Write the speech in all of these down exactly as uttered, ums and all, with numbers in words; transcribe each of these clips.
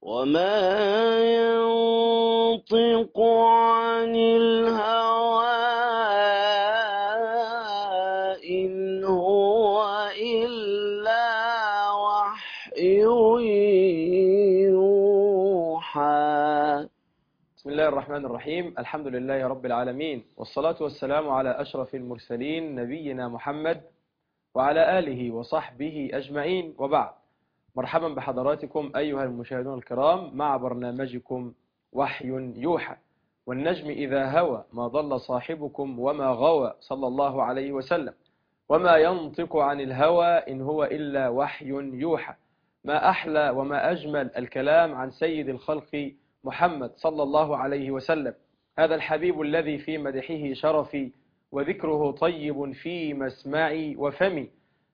وما ينطق عن الهوى إن هو إلا وحي يوحى. بسم الله الرحمن الرحيم. الحمد لله رب العالمين، والصلاة والسلام على أشرف المرسلين نبينا محمد وعلى آله وصحبه أجمعين، وبعد. مرحبا بحضراتكم أيها المشاهدون الكرام مع برنامجكم وحي يوحى. والنجم إذا هوى ما ضل صاحبكم وما غوى صلى الله عليه وسلم، وما ينطق عن الهوى إن هو إلا وحي يوحى. ما أحلى وما أجمل الكلام عن سيد الخلق محمد صلى الله عليه وسلم، هذا الحبيب الذي في مدحه شرفي وذكره طيب في مسمعي وفمي.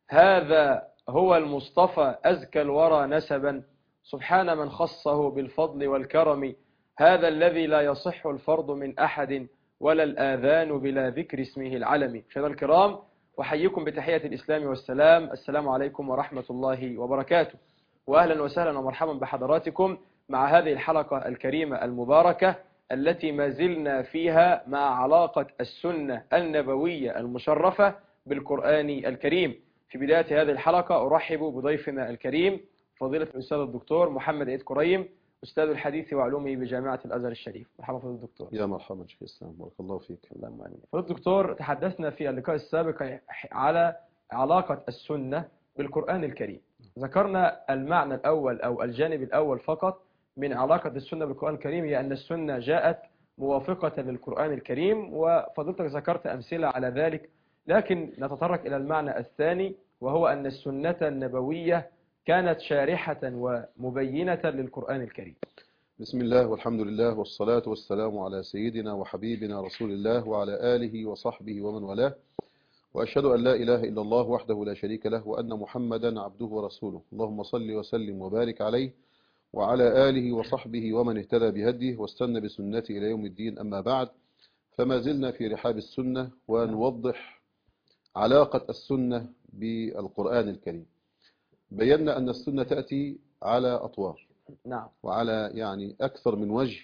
هذا هو المصطفى أزكى الورى نسبا، سبحان من خصه بالفضل والكرم. هذا الذي لا يصح الفرض من أحد ولا الآذان بلا ذكر اسمه العلم. مشاهدينا الكرام، أحييكم بتحية الإسلام والسلام. السلام عليكم ورحمة الله وبركاته، وأهلا وسهلا ومرحبا بحضراتكم مع هذه الحلقة الكريمة المباركة التي ما زلنا فيها مع علاقة السنة النبوية المشرفة بالقرآن الكريم. في بداية هذه الحلقة أرحب بضيفنا الكريم فضيلة الأستاذ الدكتور محمد عيد كريم، أستاذ الحديث وعلومه بجامعة الأزهر الشريف. مرحبا فضيلة الدكتور. يا مرحبا شيخ الإسلام، بارك الله فيك. اللهم آمين. فضيلة الدكتور، تحدثنا في اللقاء السابق على علاقة السنة بالقرآن الكريم. ذكرنا المعنى الأول أو الجانب الأول فقط من علاقة السنة بالقرآن الكريم، هي أن السنة جاءت موافقة للقرآن الكريم، وفضلتك ذكرت أمثلة على ذلك. لكن نتطرق إلى المعنى الثاني، وهو أن السنة النبوية كانت شارحة ومبينة للقرآن الكريم. بسم الله والحمد لله والصلاة والسلام على سيدنا وحبيبنا رسول الله وعلى آله وصحبه ومن والاه، وأشهد أن لا إله إلا الله وحده لا شريك له، وأن محمدا عبده ورسوله. اللهم صل وسلم وبارك عليه وعلى آله وصحبه ومن اهتدى بهديه واستنى بسنته إلى يوم الدين. أما بعد، فما زلنا في رحاب السنة ونوضح علاقة السنة بالقرآن الكريم. بينا أن السنة تأتي على أطوار، نعم، وعلى يعني أكثر من وجه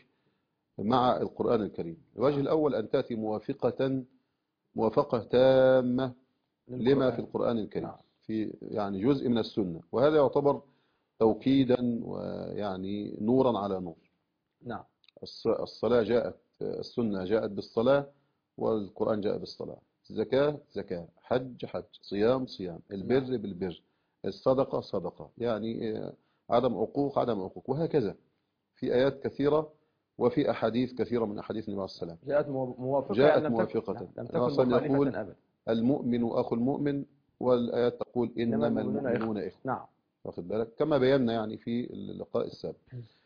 مع القرآن الكريم. الوجه الأول أن تأتي موافقة موافقة تامة لما في القرآن الكريم، نعم. في يعني جزء من السنة، وهذا يعتبر توكيدا ويعني نورا على نور. نعم. الصلاة جاءت، السنة جاءت بالصلاة، والقرآن جاء بالصلاة. زكاة زكاة، حج حج، صيام صيام، البر نعم. بالبر، الصدقة صدقة، يعني عدم عقوق عدم عقوق، وهكذا في آيات كثيرة وفي أحاديث كثيرة من أحاديث النبي صلى الله عليه وسلم. جاءت موافقة، جاءت لم موافقة. تكن لم النبي تكن يقول مخالفة أبدا. المؤمن أخو المؤمن، والآيات تقول إنما المؤمنون إخوة. نعم. واخد بالك، كما بينا يعني في اللقاء السابق.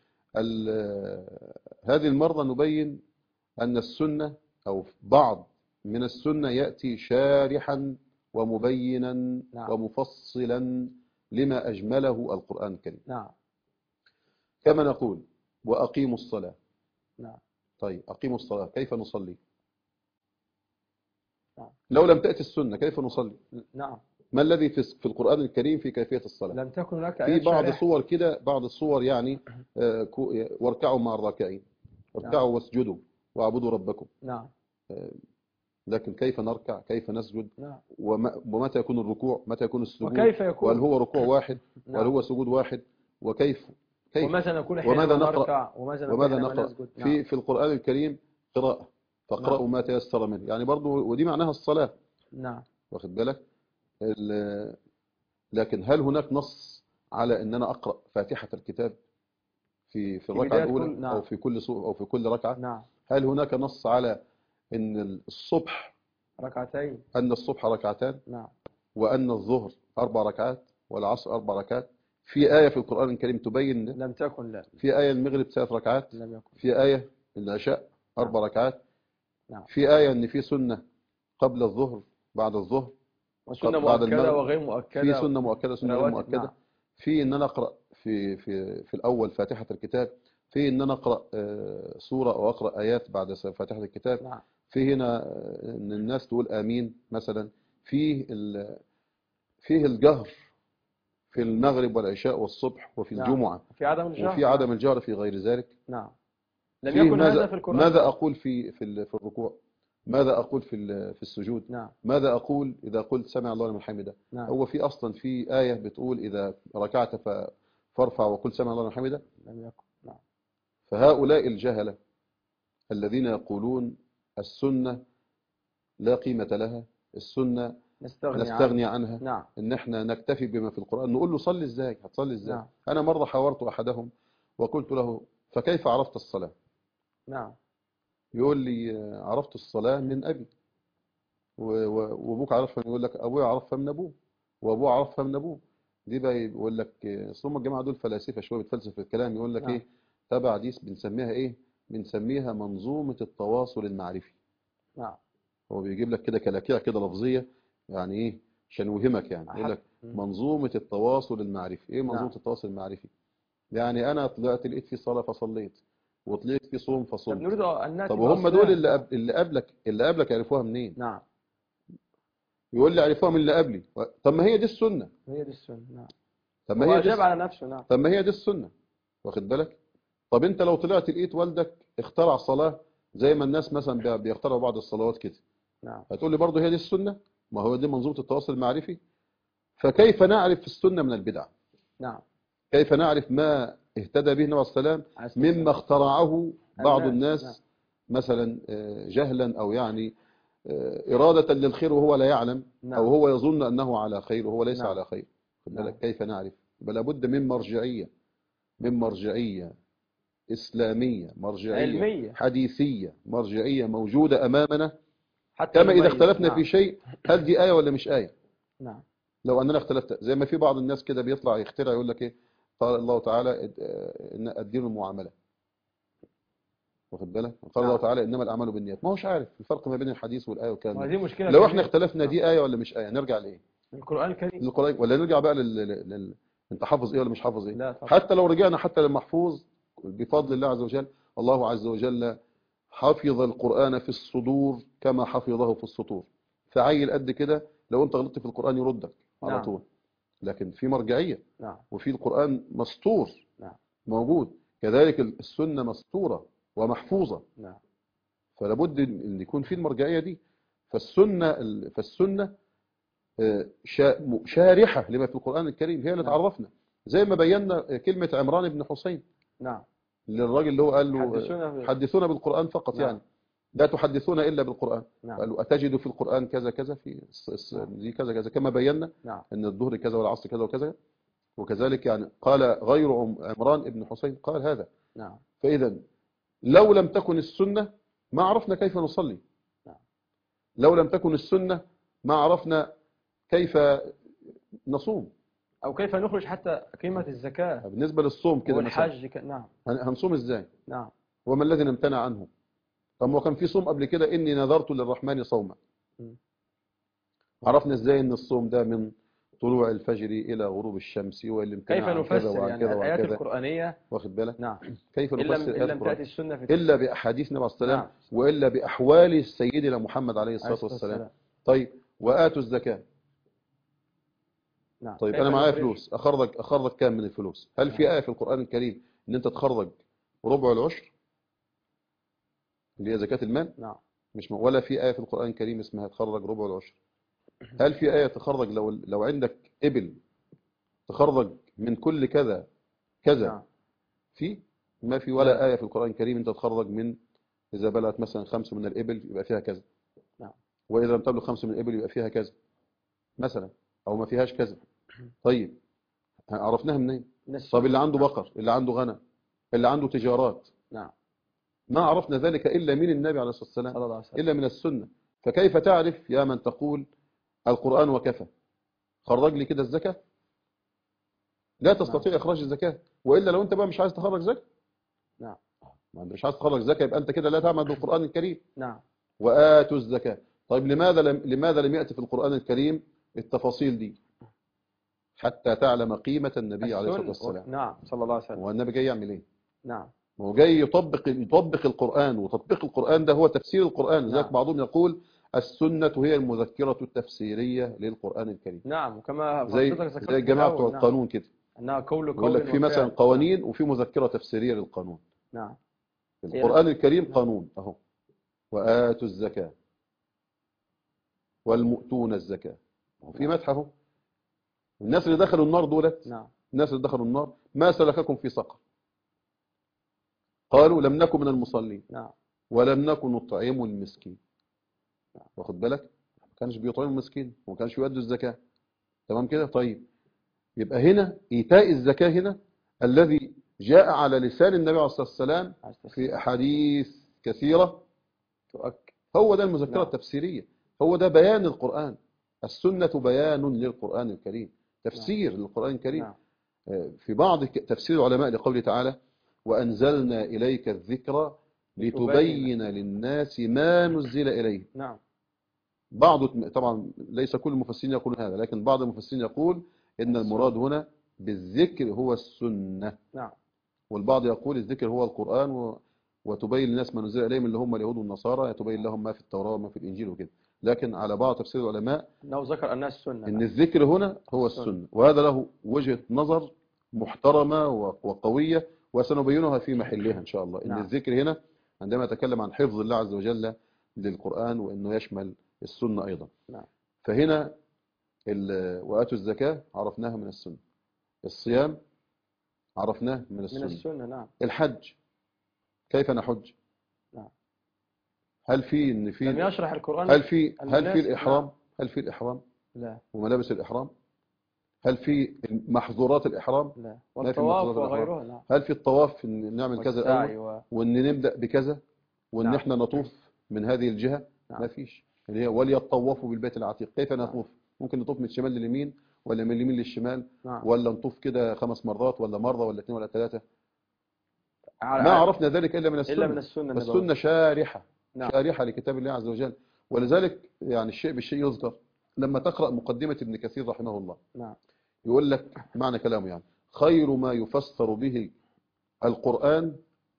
هذه المرة نبين أن السنة أو بعض من السنة يأتي شارحا ومبينا نعم. ومفصلا لما أجمله القرآن الكريم. نعم. كما نقول وأقيموا الصلاة. نعم. طيب أقيموا الصلاة، كيف نصلي؟ نعم. لو لم تأتي السنة كيف نصلي؟ نعم. ما الذي في في القرآن الكريم في كيفية الصلاة؟ لم تكن هناك في آيات بعض شارحة. صور كده، بعض الصور يعني آه، كو- واركعوا مع الراكعين، واركعوا واسجدوا واعبدوا ربكم. نعم. آه، لكن كيف نركع، كيف نسجد، نعم. وم- ومتى يكون الركوع، متى يكون السجود، وكيف يكون؟ وهل هو ركوع واحد نعم. وهل هو سجود واحد، وكيف كيف وماذا نقول وماذا حينما نقرأ نركع، وماذا نقول وماذا حينما نقرأ نسجد؟ نعم. في في القرآن الكريم قراءة، فاقرأوا نعم. ما تيسر منه، يعني برضو، ودي معناها الصلاة. نعم. واخد بالك. ال- لكن هل هناك نص على ان انا اقرأ فاتحة الكتاب في في الركعة بداية الأولى كل- نعم. أو في كل سو- أو في كل ركعة؟ نعم. هل هناك نص على ان الصبح ركعتين. أن الصبح ركعتان، نعم. وأن الظهر أربع ركعات، والعصر أربع ركعات؟ في آية في القرآن الكريم تبين ده؟ لم تكن. لا. في آية المغرب ثلاث ركعات، لم يكن. في آية العشاء أربع ركعات، نعم. في آية ان في سنة قبل الظهر بعد الظهر وسنة بعد مؤكدة المغرب، وغير مؤكدة. في سنة مؤكدة سنة غير رواتب. مؤكدة. نعم. في ان انا اقرا في في في الاول فاتحة الكتاب، في ان انا اقرا آه، سورة او اقرا ايات بعد فاتحة الكتاب، نعم. في هنا آه، ان الناس تقول امين مثلا، فيه ال- فيه الجهر في المغرب والعشاء والصبح وفي نعم. الجمعة، في عدم الجهر. وفي عدم الجهر في غير ذلك. نعم. لم فيه يكن هذا ماذا في القرآن. ماذا أقول في في ال- في الركوع؟ ماذا أقول في ال- في السجود؟ نعم. ماذا أقول إذا قلت سمع الله لمن حمده؟ نعم. هو في أصلا في آية بتقول إذا ركعت ف- فارفع وقل سمع الله لمن حمده؟ لم يكن. نعم. فهؤلاء الجهلة الذين يقولون السنة لا قيمة لها، السنة نستغني, نستغني عنه. عنها، نعم. إن إحنا نكتفي بما في القرآن. نقول له صلي إزاي؟ هتصلي إزاي؟ نعم. أنا مرة حاورت أحدهم وقلت له فكيف عرفت الصلاة؟ نعم. يقول لي عرفت الصلاة من أبي، و- و- وأبوك عرفها، يقول لك أبويا عرفها من أبوه، وأبوه عرفها من أبوه. دي بقى يقول لك ثم الجماعة دول فلاسفة شوية بتفلسف في الكلام، يقول لك نعم. إيه تبع دي بنسميها إيه؟ بنسميها منظومة التواصل المعرفي. نعم. هو بيجيب لك كده كلاكيع كده لفظية، يعني إيه عشان يوهمك، يعني يقول لك منظومة التواصل المعرفي. إيه منظومة نعم. التواصل المعرفي؟ يعني أنا طلعت لقيت في صلاة فصليت، وطلعت في صوم طب فصمت. نريد أن نأتي طب وهم بأصلها. دول اللي قبل اللي قبلك اللي قبلك عرفوها منين؟ نعم. يقول لي عرفوها من اللي قبلي. طب ما هي دي السنة. هي دي السنة. نعم. طب ما هو هي دي أجاب على نفسه. نعم. طب ما هي دي السنة، واخد بالك؟ طب انت لو طلعت لقيت والدك اخترع صلاة زي ما الناس مثلا بي- بيخترعوا بعض الصلوات كده، نعم. هتقول لي برضه هي دي السنة؟ ما هو دي منظومة التواصل المعرفي. فكيف نعرف السنة من البدع؟ نعم. كيف نعرف ما اهتدى به النبي عليه الصلاة والسلام عليه الصلاة مما اخترعه بعض الناس. الناس مثلا آه، جهلا أو يعني آه، إرادة للخير وهو لا يعلم، نعم. أو هو يظن أنه على خير وهو ليس نعم. على خير. خد بالك نعم. كيف نعرف؟ بل لابد من مرجعية، من مرجعية إسلامية، مرجعية علمية. حديثية، مرجعية موجودة أمامنا. حتى كما إذا نميز. اختلفنا نعم. في شيء هل دي آية ولا مش آية؟ نعم. لو أننا اختلفت، زي ما في بعض الناس كده بيطلع يخترع يقول لك إيه قال الله تعالى آه، إن الدين المعاملة، واخد بالك؟ قال نعم. الله تعالى إنما الأعمال بالنيات. ما هوش عارف الفرق ما بين الحديث والآية والكلام ده. وهذه مشكلة لو كبيرة. احنا اختلفنا نعم. دي آية ولا مش آية نرجع لإيه؟ القرآن الكريم. للقرآن، ولا نرجع بقى لل... لل... لل... انت حافظ ايه ولا مش حافظ ايه؟ لا طبعا. حتى لو رجعنا حتى للمحفوظ بفضل الله عز وجل، الله عز وجل حفظ القرآن في الصدور كما حفظه في السطور. فعيل قد كده لو انت غلطت في القرآن يردك على نعم. طول. لكن في مرجعية، نعم. وفي القرآن مسطور نعم. موجود، كذلك السنة مسطورة ومحفوظة. نعم. فلابد ان يكون في المرجعية دي. فالسنة فالسنة شا- شارحة لما في القرآن الكريم، هي اللي نعم. تعرفنا. زي ما بينا كلمة عمران بن حسين نعم. للراجل اللي هو قال له حدثونا ب- حدثونا بالقرآن فقط. نعم. يعني لا تحدثون إلا بالقرآن. نعم. قالوا أتجد في القرآن كذا كذا في الس- الس- نعم. دي كذا كذا، كما بينا نعم. أن الظهر كذا والعصر كذا وكذا. وكذلك يعني قال غير عم- عمران بن حسين قال هذا. نعم. فإذا لو لم تكن السنة ما عرفنا كيف نصلي. نعم. لو لم تكن السنة ما عرفنا كيف نصوم. أو كيف نخرج حتى قيمة الزكاة بالنسبة للصوم كده مثلا والحج. ك... نعم. هن- هنصوم ازاي؟ نعم. وما الذي نمتنع عنه؟ طب ما كان في صوم قبل كده إني نذرت للرحمن صوما. م. عرفنا ازاي ان الصوم ده من طلوع الفجر إلى غروب الشمس والامتناع كيف عن كذا نفسر وعن يعني كذا وعن الآيات كذا، القرآنية؟ واخد بالك؟ نعم. كيف إن لم, نفسر إن آيات لم القرآن؟ تأتي السنة في إلا بأحاديث النبي عليه الصلاة والسلام، نعم. وإلا بأحوال سيدنا محمد عليه عليه الصلاة الصلاة والسلام. والسلام. طيب وآتوا الزكاة. نعم. طيب كيف أنا معايا نخرج؟ فلوس، أخرج أخرج كام من الفلوس؟ هل في نعم. آية في القرآن الكريم إن أنت تخرج ربع العشر اللي هي زكاة المال؟ نعم. مش م... ولا في آية في القرآن الكريم اسمها تخرج ربع العشر. هل في آية تخرج لو لو عندك إبل تخرج من كل كذا كذا؟ نعم. في ما في ولا لا. آية في القرآن الكريم أنت تخرج من إذا بلغت مثلا خمس من الإبل يبقى فيها كذا. نعم. وإذا لم تبلغ خمس من الإبل يبقى فيها كذا مثلا، أو ما فيهاش كذا. طيب عرفناها منين؟ طب اللي عنده بقر، اللي عنده غنم، اللي عنده تجارات، نعم. ما عرفنا ذلك إلا من النبي عليه الصلاة والسلام، صلى الله عليه وسلم. إلا من السنة. فكيف تعرف يا من تقول القرآن وكفى؟ خرج لي كده الزكاة. لا تستطيع نعم. إخراج الزكاة، وإلا لو أنت بقى مش عايز تخرج زكاة، نعم. ما أنت مش عايز تخرج زكاة يبقى أنت كده لا تعمل بالقرآن الكريم. نعم. وآتوا الزكاة. طيب لماذا لم لماذا لم يأتي في القرآن الكريم التفاصيل دي؟ حتى تعلم قيمة النبي عليه الصلاة السنة. والسلام. نعم. صلى الله عليه وسلم. هو النبي جاي يعمل إيه؟ نعم. هو جاي يطبق يطبق القرآن، وتطبيق القرآن ده هو تفسير القرآن. لذلك نعم. بعضهم يقول السنة هي المذكرة التفسيرية للقرآن الكريم. نعم، وكما زي فضلتك ذكرت زي في الجماعة بتوع الأول، نعم، القانون كده، أنها قول يقول لك قول في مثلا وفعل. قوانين وفي مذكرة تفسيرية للقانون. نعم. هي القرآن نفس- الكريم نعم. قانون أهو، وآتوا الزكاة والمؤتون الزكاة، وفي نعم. مدح اهو. الناس اللي دخلوا النار دولت، نعم. الناس اللي دخلوا النار ما سلككم في سقر؟ قالوا لم نكن من المصلين نعم. ولم نكن نطعم المسكين. واخد بالك؟ ما كانش بيطعموا المسكين وما كانش يؤدوا الزكاة. تمام كده؟ طيب، يبقى هنا إيتاء الزكاة هنا الذي جاء على لسان النبي عليه الصلاة والسلام في أحاديث كثيرة، تؤكد. هو ده المذكرة نعم. التفسيرية، هو ده بيان القرآن. السنة بيان للقرآن الكريم، تفسير نعم. للقرآن الكريم. نعم. في بعض تفسير العلماء لقوله تعالى وأنزلنا إليك الذكر لتبين للناس ما نزل إليه. نعم. بعض طبعا ليس كل المفسرين يقولون هذا، لكن بعض المفسرين يقول إن المراد هنا بالذكر هو السنة. نعم. والبعض يقول الذكر هو القرآن و... وتبين للناس ما نزل إليهم اللي هم اليهود والنصارى، تبين لهم ما في التوراة وما في الإنجيل وكده. لكن على بعض تفسير العلماء أنه ذكر أنها السنة. إن الذكر هنا هو السنة، وهذا له وجهة نظر محترمة وقوية وسنبينها في محلها إن شاء الله. إن نعم. الذكر هنا عندما يتكلم عن حفظ الله عز وجل للقرآن وإنه يشمل السنة أيضا. نعم. فهنا وآتوا الزكاة عرفناها من السنة، الصيام عرفناه من السنة، من السنة. نعم. الحج كيف نحج؟ نعم. هل في إن في لم يشرح القرآن هل في هل في المناسك. الإحرام؟ نعم. هل في الإحرام لا. وملابس الإحرام؟ هل في محظورات الإحرام؟ لا. ما في والطواف محظورات الإحرام. وغيرها. نعم. هل في الطواف إن نعمل كذا الأول و... وإن نبدأ بكذا وإن نعم. إحنا نطوف من هذه الجهة؟ نعم. ما فيش. اللي هي وليطوفوا بالبيت العتيق. كيف نعم. نطوف؟ ممكن نطوف من الشمال لليمين ولا من اليمين للشمال؟ نعم. ولا نطوف كده خمس مرات ولا مرة ولا اثنين ولا ثلاثة؟ على... ما عرفنا ذلك إلا من السنة. إلا من السنة. السنة شارحة. نعم. شارحة لكتاب الله عز وجل. ولذلك يعني الشيء بالشيء يذكر. لما تقرأ مقدمة ابن كثير رحمه الله، نعم. يقول لك معنى كلامه يعني خير ما يفسر به القرآن،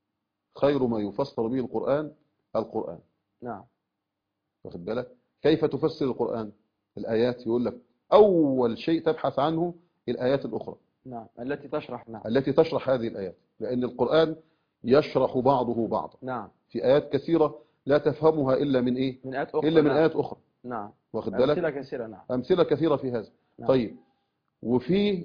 خير ما يفسر به القرآن القرآن. نعم. واخد بالك؟ كيف تفسر القرآن؟ الآيات. يقول لك أول شيء تبحث عنه الآيات الأخرى. نعم. التي تشرح. نعم. التي تشرح هذه الآيات، لأن القرآن يشرح بعضه بعضا. نعم. في آيات كثيرة لا تفهمها إلا من إيه؟ من آيات أخرى. إلا من نعم. آيات أخرى. نعم. واخد بالك؟ أمثلة كثيرة. نعم. أمثلة كثيرة في هذا. نعم. طيب، وفي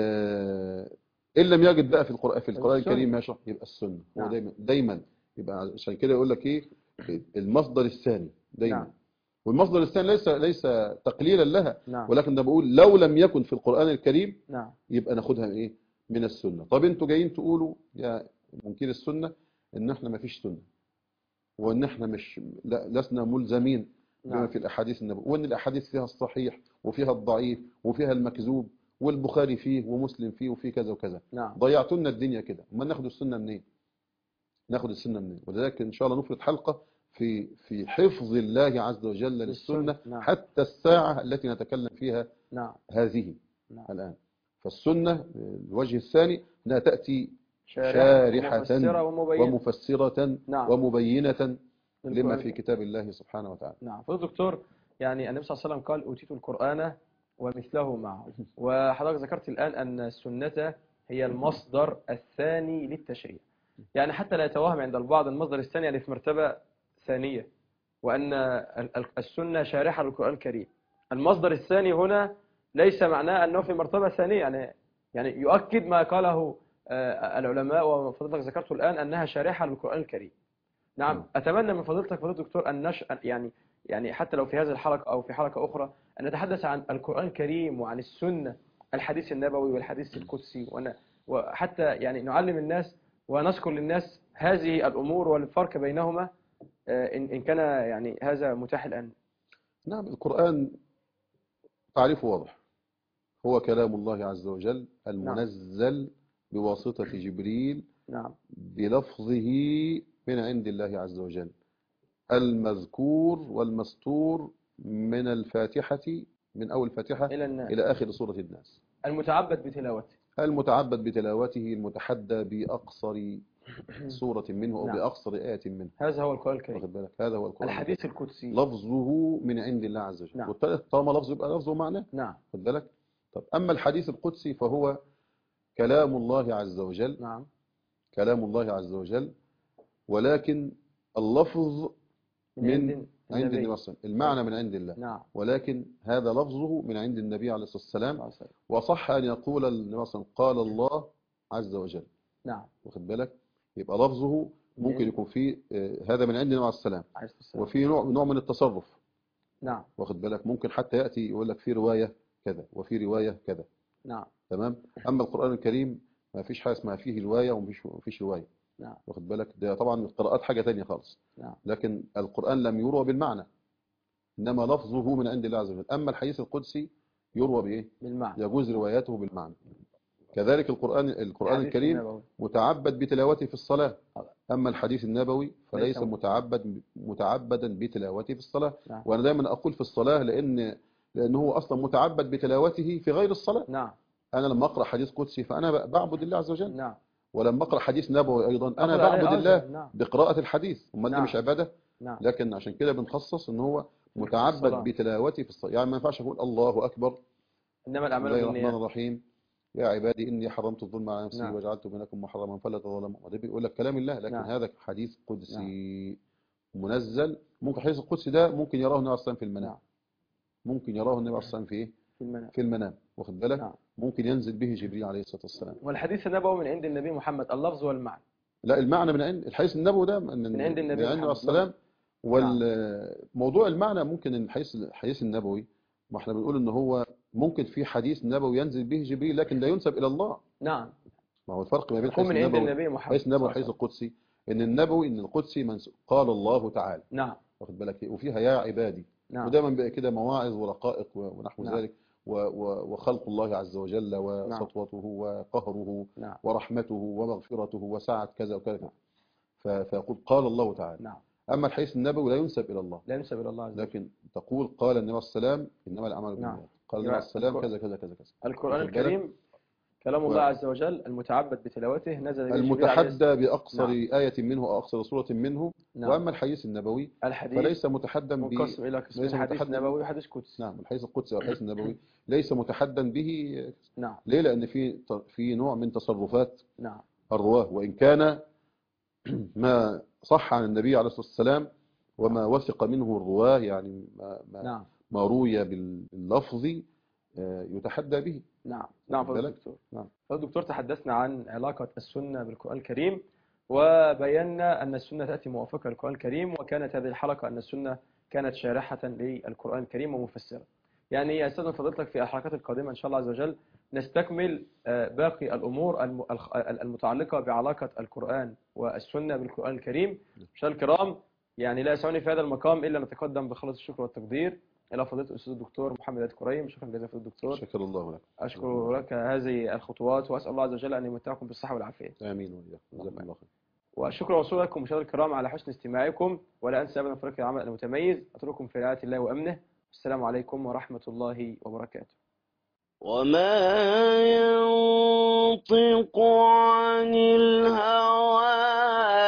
آه إن لم يجد بقى في القرآن في القرآن الكريم ما يشرح يبقى السنة. نعم. هو دايما دايما يبقى عشان كده يقول لك إيه المصدر الثاني دايما. نعم. والمصدر الثاني ليس ليس تقليلا لها. نعم. ولكن ده بقول لو لم يكن في القرآن الكريم نعم. يبقى ناخدها من إيه؟ من السنة. طب انتوا جايين تقولوا يا منكر السنة ان احنا ما فيش سنة وان احنا مش لا لسنا ملزمين بما نعم. في الاحاديث النبوية، وان الاحاديث فيها الصحيح وفيها الضعيف وفيها المكذوب والبخاري فيه ومسلم فيه وفيه كذا وكذا. نعم. ضيعتوا لنا الدنيا كده. ما ناخد السنة منين؟ ناخد السنة منين؟ ولذلك ان شاء الله نفرد حلقة في في حفظ الله عز وجل للسنة. نعم. حتى الساعة التي نتكلم فيها. نعم. هذه. نعم. الآن فالسنة الوجه الثاني انها تأتي شارحة شارحة ومفسرة, ومفسرة نعم. ومبينة لما في كتاب الله سبحانه وتعالى. نعم. فالدكتور يعني النبي صلى الله عليه وسلم قال أوتيت القرآن ومثله معه، وحضرتك ذكرت الآن أن السنة هي المصدر الثاني للتشريع. يعني حتى لا يتوهم عند البعض المصدر الثاني يعني في مرتبة ثانية، وأن السنة شارحة للقرآن الكريم. المصدر الثاني هنا ليس معناه أنه في مرتبة ثانية، يعني يعني يؤكد ما قاله العلماء وفضلتك ذكرته الآن أنها شارحة للقرآن الكريم. نعم. أتمنى من فضيلتك فضيلة الدكتور أن نش... يعني يعني حتى لو في هذه الحلقة أو في حلقة أخرى أن نتحدث عن القرآن الكريم وعن السنة، الحديث النبوي والحديث القدسي، وأنا وحتى يعني نعلم الناس ونذكر للناس هذه الأمور والفرق بينهما إن إن كان يعني هذا متاح الآن. نعم. القرآن تعريفه واضح، هو كلام الله عز وجل المنزل نعم. بواسطة جبريل نعم. بلفظه من عند الله عز وجل، المذكور والمستور من الفاتحة، من أول الفاتحة إلى, إلى آخر سورة الناس، المتعبد بتلاوته المتعبد بتلاوته المتحدى بأقصر سورة منه أو نعم. بأقصر آية منه. هذا هو القرآن الكريم. واخد بالك؟ هذا هو القرآن الحديث الكريم. القدسي لفظه من عند الله عز وجل. نعم. والثالث طالما لفظه يبقى لفظه معناه. نعم. واخد بالك؟ طب أما الحديث القدسي فهو كلام الله عز وجل. نعم. كلام الله عز وجل، ولكن اللفظ من عند النبي صلى الله عليه وسلم، المعنى من عند الله. نعم. ولكن هذا لفظه من عند النبي عليه الصلاة والسلام. وصح أن يقول النبي صلى الله عليه وسلم قال الله عز وجل. نعم. واخد بالك؟ يبقى لفظه ممكن يكون فيه آه، هذا من عند النبي عليه الصلاة والسلام، وفي نوع نوع من التصرف. نعم. واخد بالك؟ ممكن حتى يأتي يقول لك في رواية كذا وفي رواية كذا. نعم. تمام. أما القرآن الكريم ما فيش حاجة اسمها فيه رواية ومفيش فيش رواية. نعم. واخد بالك؟ ده طبعا القراءات حاجة تانية خالص. نعم. لكن القرآن لم يروى بالمعنى، إنما لفظه من عند الله عز وجل. أما الحديث القدسي يروى بإيه؟ بالمعنى. يجوز روايته بالمعنى. كذلك القرآن القرآن الكريم النبوي متعبد بتلاوته في الصلاة. أما الحديث النبوي فليس متعبد متعبدا بتلاوته في الصلاة. نعم. وأنا دايما أقول في الصلاة لأن لأنه هو أصلا متعبد بتلاوته في غير الصلاة. نعم. أنا لما أقرأ حديث قدسي فأنا بعبد الله عز وجل. نعم. ولما أقرأ حديث نبوي أيضا أنا بعبد الله. نعم. بقراءة الحديث. أمال دي مش عبادة؟ نعم. لكن عشان كده بنخصص إن هو متعبد بتلاوته في الصلاة. يعني ما ينفعش أقول الله أكبر إنما الأعمال بالنيات. بسم الله الرحمن الرحيم يا عبادي إني حرمت الظلم على نفسي. نعم. وجعلت بينكم محرما فلا تظلموا. وده بيقول لك كلام الله، لكن نعم. هذا حديث قدسي. نعم. منزل. ممكن حديث القدسي ده ممكن يراه النبي صلى الله عليه وسلم في المنام. نعم. ممكن يراه النبي صلى الله عليه وسلم في ايه؟ في المنام. في المنام. واخد بالك؟ نعم. ممكن ينزل به جبريل عليه الصلاة والسلام. والحديث النبوي من عند النبي محمد اللفظ والمعنى. لا، المعنى من عند الحديث النبوي ده من, من عند النبي محمد عليه السلام. والموضوع المعنى ممكن الحديث الحديث النبوي، ما احنا بنقول ان هو ممكن في حديث نبوي ينزل به جبريل لكن لا ينسب الى الله. نعم. ما هو الفرق ما بين الحديث النبوي النبوي والحديث النبوي والحديث القدسي، ان النبوي ان القدسي منسوب قال الله تعالى. نعم. واخد بالك؟ وفيها يا عبادي. نعم. ودايما بقى كده مواعظ ورقائق ونحو نعم. ذلك، وخلق الله عز وجل وسطوته وقهره. نعم. ورحمته ومغفرته وسعة كذا وكذا. نعم. فيقول قال الله تعالى. نعم. أما الحديث النبوي لا ينسب إلى الله، لا ينسب إلى الله عز وجل، لكن تقول قال النبي صلى الله عليه وسلم إنما الأعمال بالنيات. نعم. قال النبي صلى الله عليه وسلم كذا كذا كذا كذا. القرآن الكريم كلام الله و... عز وجل المتعبد بتلاوته، نزل المتحدى بأقصر نعم. آية منه أو أقصر سورة منه. نعم. وأما الحديث النبوي الحديث فليس متحدا به، منقسم إلى قسمين، حديث نبوي وحديث قدسي. نعم. الحديث القدسي والحديث النبوي ليس متحدا به. نعم. ليه؟ لأن في في نوع من تصرفات نعم. الرواه، وإن كان ما صح عن النبي عليه الصلاة والسلام وما وثق منه الرواه، يعني ما, ما, نعم. ما روي باللفظ يتحدى به. نعم. نعم فضل الدكتور. نعم فضل الدكتور، تحدثنا عن علاقة السنة بالقرآن الكريم، وبينا أن السنة تأتي موافقة للقرآن الكريم، وكانت هذه الحلقة أن السنة كانت شارحة للقرآن الكريم ومفسرة. يعني أستاذنا فضيلتك في الحلقات القادمة إن شاء الله عز وجل نستكمل باقي الأمور المتعلقة بعلاقة القرآن والسنة بالقرآن الكريم. مشاهدينا الكرام، يعني لا يسعني في هذا المقام إلا نتقدم بخلص الشكر والتقدير إلى فضيلة الأستاذ الدكتور محمد عيد كريم. شكرا جزيلا فضيلة الدكتور. شكر الله لك. أشكر لك هذه الخطوات، وأسأل الله عز وجل أن يمتعكم بالصحة والعافية. آمين وإياكم. جزاكم الله خير. وشكرا وصول لكم مشاهدينا الكرام على حسن استماعكم، ولا أنسى أبدا فريق العمل المتميز. أترككم في رعاية الله وأمنه. السلام عليكم ورحمة الله وبركاته. وما ينطق عن الهوى